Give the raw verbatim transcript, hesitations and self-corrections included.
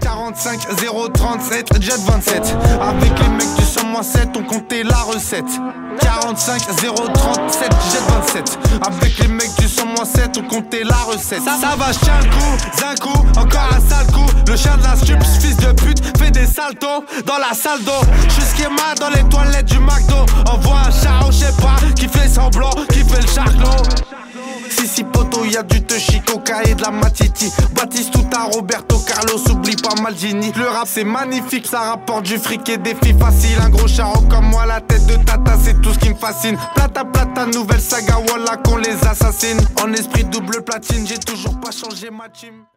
quarante-cinq zéro trente-sept Jet vingt-sept. Avec les mecs du cent moins sept, on comptait la recette. Quarante-cinq zéro trente-sept Jet vingt-sept. Avec les mecs du cent moins sept, on comptait la recette. Ça, ça va, j'tiens le coup, un coup, encore un sale coup. Le chien de la stup, fils de pute, fait des saltos dans la salle d'eau. J'suis schéma dans les toilettes du McDo. Envoie un char, j'sais pas, qui fait semblant, qui fait le charclos. Si si poto, y'a du Tushi, Coca et de la Matiti. Batistuta, Roberto Carlos, oublie pas Maldini. Le rap c'est magnifique, ça rapporte du fric et des filles faciles. Un gros charron comme moi, la tête de Tata, c'est tout ce qui me fascine. Plata plata, nouvelle saga, voilà qu'on les assassine. En esprit double platine, j'ai toujours pas changé ma team.